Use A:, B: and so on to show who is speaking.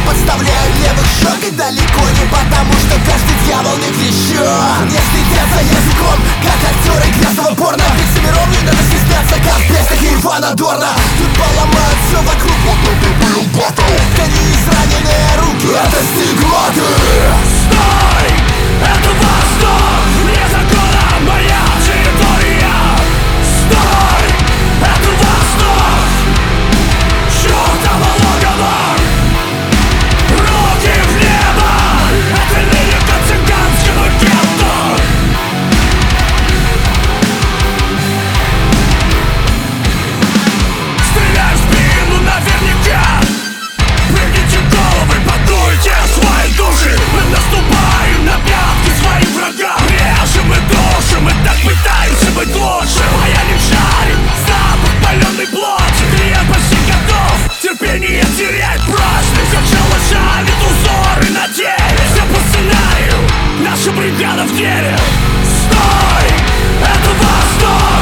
A: подставляют левых щек. И далеко не потому, что каждый дьявол не клещет. Не стыдятся языком, как актеры грязного порно. Ведь Семиров не надо стесняться, как в песнях Ивана Дорна. Тут поломают все вокруг, будто ты был батл. Гони израненные руки, это стигматы.
B: Стой! Это Восток! Вне закона моя территория! Стой! Это Восток! Чёртово логово! Руки в небо! Это лирика цыганского гетто! Стреляй в спину наверняка! Прыгните головы, подуйте свои души! Мы наступаем на пятки своим врагам! Режем и душим, и так пытаемся быть лучше! Моя не жарит, запах паленой плоти! Клиент почти готов, терпение терять просто! Сначала жалит узоры на теле! Все по сценарию, наша бригада в деле! Стой! Это Восток!